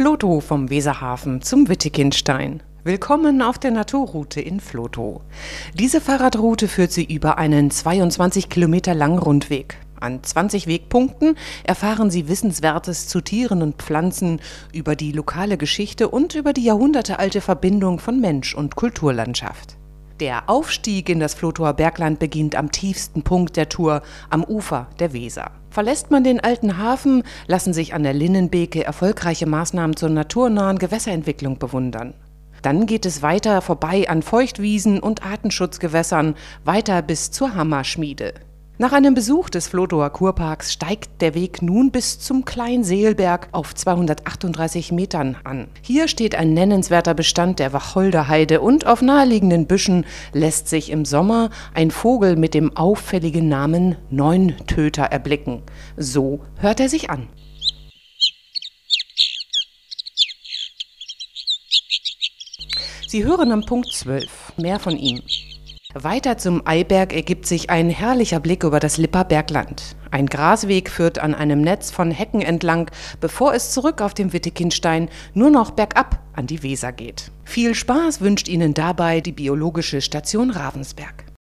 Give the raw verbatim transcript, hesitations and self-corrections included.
Vlotho vom Weserhafen zum Wittekindstein. Willkommen auf der Naturroute in Vlotho. Diese Fahrradroute führt Sie über einen zweiundzwanzig Kilometer langen Rundweg. An zwanzig Wegpunkten erfahren Sie Wissenswertes zu Tieren und Pflanzen, über die lokale Geschichte und über die jahrhundertealte Verbindung von Mensch und Kulturlandschaft. Der Aufstieg in das Vlothoer Bergland beginnt am tiefsten Punkt der Tour, am Ufer der Weser. Verlässt man den alten Hafen, lassen sich an der Linnenbeke erfolgreiche Maßnahmen zur naturnahen Gewässerentwicklung bewundern. Dann geht es weiter vorbei an Feuchtwiesen und Artenschutzgewässern, weiter bis zur Hammerschmiede. Nach einem Besuch des Vlothoer Kurparks steigt der Weg nun bis zum Kleinseelberg auf zweihundertachtunddreißig Metern an. Hier steht ein nennenswerter Bestand der Wacholderheide und auf naheliegenden Büschen lässt sich im Sommer ein Vogel mit dem auffälligen Namen Neuntöter erblicken. So hört er sich an. Sie hören am Punkt zwölf. Mehr von ihm. Weiter zum Eiberg ergibt sich ein herrlicher Blick über das Lipper Bergland. Ein Grasweg führt an einem Netz von Hecken entlang, bevor es zurück auf dem Wittekindstein nur noch bergab an die Weser geht. Viel Spaß wünscht Ihnen dabei die Biologische Station Ravensberg.